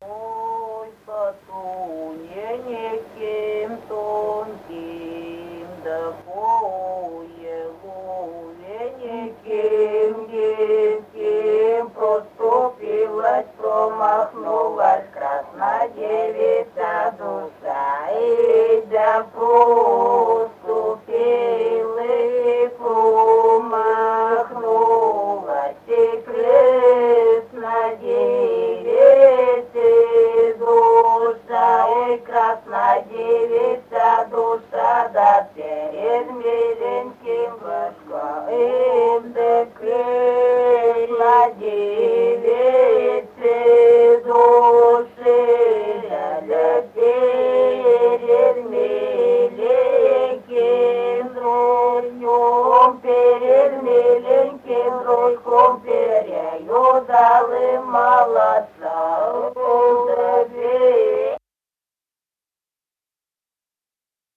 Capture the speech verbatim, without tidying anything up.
Ой, Патуне неким тонким, да поелове неким детским, проступилась, промахнулась красная девица душа, и да проступила и промахнулась, и крестная девица душа, и красная девица душа, да перед миленьким башком, да крестная девица души, да перед миленьким дружком, перед миленьким дружком переюдали молодца.